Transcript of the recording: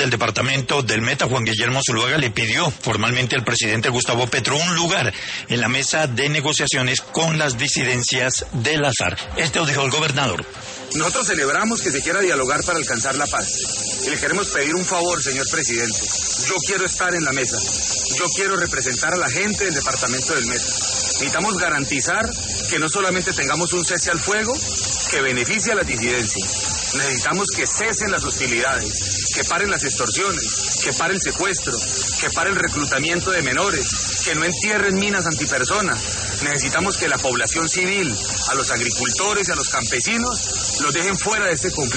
del departamento del Meta, Juan Guillermo Zuluaga, le pidió formalmente al presidente Gustavo Petro un lugar en la mesa de negociaciones con las disidencias de las FARC. Esto dijo el gobernador. Nosotros celebramos que se quiera dialogar para alcanzar la paz. Y le queremos pedir un favor, señor presidente. Yo quiero estar en la mesa. Yo quiero representar a la gente del departamento del Meta. Necesitamos garantizar que no solamente tengamos un cese al fuego que beneficie a las disidencias. Necesitamos que cesen las hostilidades, que paren las extorsiones, que pare el secuestro, que pare el reclutamiento de menores, que no entierren minas antipersona. Necesitamos que la población civil, a los agricultores y a los campesinos, los dejen fuera de este conflicto.